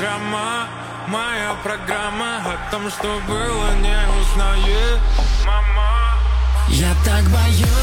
программа о том, что было, не узнает мама. Я так боюсь